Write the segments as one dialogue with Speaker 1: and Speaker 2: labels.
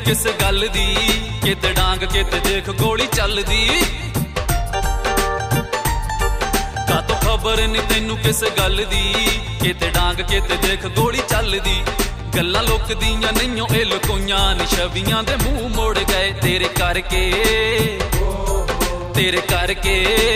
Speaker 1: किस गल दी, कित डांग कित देख गोली चलदी। का तो खबर नहीं तैनू किस गल दी, कित डांग कित देख गोली चलदी। गल्लां लोक दियां नहियों ए लकोइयां नी, छवियां दे मुंह मोड़ गए तेरे करके, तेरे करके,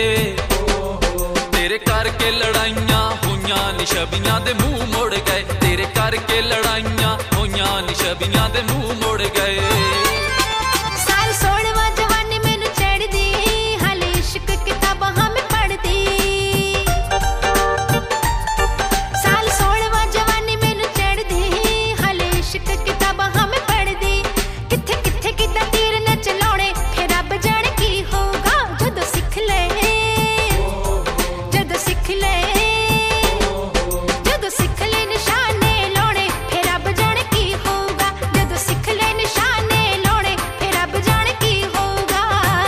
Speaker 1: तेरे करके लड़ाइयां होइयां नी, छवियां दे मुंह मोड़ गए तेरे करके लड़ाइयां होइयां नी, छवियां दे मुंह मोड़ गए।
Speaker 2: साल 16वां जवानी मैनू चढ़दी, हाले इश्क किताबां हां मैं पढ़दी। साल 16वां जवानी मैनू चढ़दी, हाले इश्क किताबां हां मैं पढ़दी। किथे किथे किदा तीर न चलाउणे, फिर रब जाने की होगा जदों सिख ले, जदों सिख ले, जदों सिख ले निशाने लाउणे, फिर रब जाने की होगा। जदों सिख ले निशाने लाउणे, फिर रब जाने की होगा।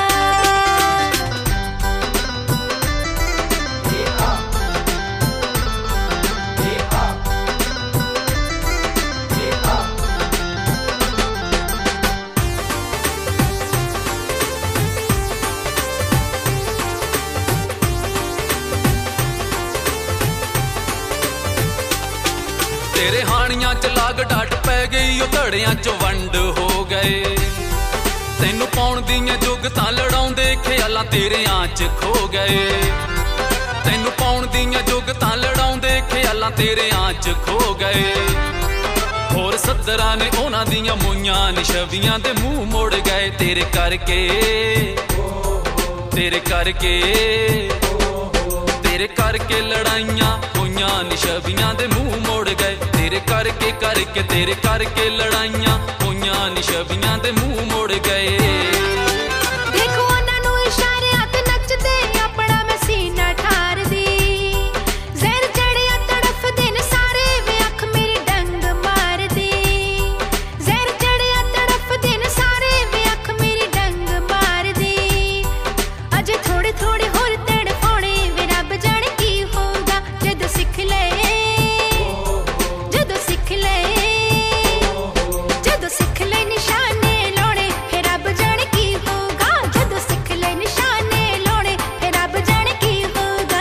Speaker 1: तेरे हानियां च लाग डाट पै गई, ओ धड़ियां च वंड हो गए। तैनू पाउण दियां जुगतां लड़ाउंदे ख्यालां तेरियां च खो गए। तैनू पाउण दियां जुगतां लड़ाउंदे ख्यालां तेरियां च खो गए। होर सद्दरां ने उन्हां दियां मूइयां नी, छवियां दे मुंह मोड़ गए तेरे करके, तेरे करके, तेरे करके लड़ाइयां होइयां नी, छवियां दे मुंह मोड़ गए तेरे करके, करके तेरे करके लड़ाइयां होइयां नी, छवियां दे मुंह मोड़ गए।
Speaker 2: देखो उन्हां नू इशारियां ते नचदे, अपना मैं सीना ठारदी। ज़हर चढ़िया तड़फदे ने सारे, वे अख मेरी डंग मारदी। ज़हर चढ़िया तड़फदे ने सारे, वे अख मेरी डंग मारदी। अजे थोड़े थोड़े होर तड़फाउणे, वे रब जाने की होगा जदों सिख ले, जदों सिख ले, जदों सिख ले निशाने लाउणे, फिर रब जाने की होगा। जदों सिख ले निशाने लाउणे, फिर रब जाने की होगा।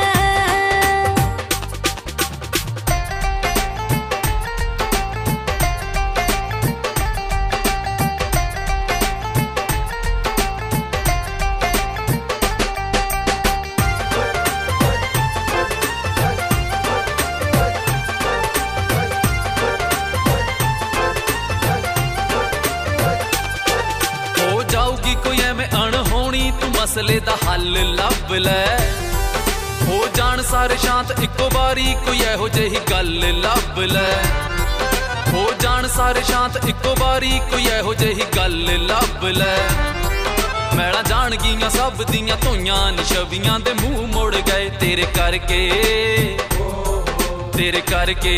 Speaker 1: हो जाऊगी कोई एवें अणहोनी, तू मसले दा हल लभ लै। हो जान सारे शांत इक्को बारी, कोई एहो जेही गल लभ लै। हो जान सारे शांत इक्को बारी, कोई एहो जेही गल लभ लै। मैड़ा जान गियां सब दियां धोइयां नी, छवियां दे मुंह मोड़ गए तेरे करके, तेरे करके,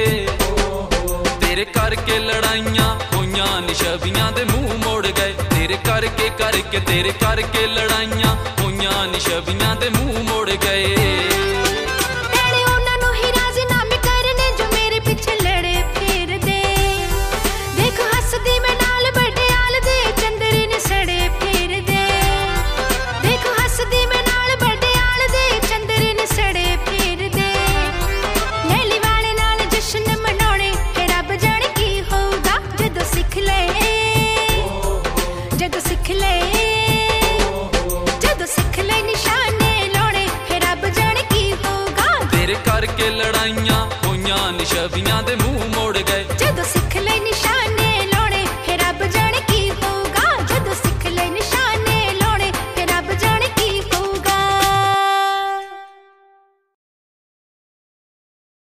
Speaker 1: तेरे करके लड़ाइयां होइयां नी, छवियां दे मुंह मोड़ गए तेरे करके, करके तेरे करके लड़ाइयां होइयां नी, छवियां दे मुंह मोड़ गए।
Speaker 2: भैणे उन्हां नू ही राज़ीनामे करने, जो मेरे पिछे लड़े फिरदे। देख हसदी मैं नाल बड़ियाल दे, चंदरे ने सड़े फिरदे। देख हसदी मैं नाल बड़ियाल दे, चंदरे ने सड़े फिरदे। लैली वाले नाल जश्न मनाउणे, फिर रब जाने की होगा जदों सिख ले, जदों सिख ले, जदों सिख ले निशाने लाउणे, फिर रब जाने की होगा।
Speaker 1: तेरे करके लड़ाइयां होइयां नी, छवियां दे मुंह मोड़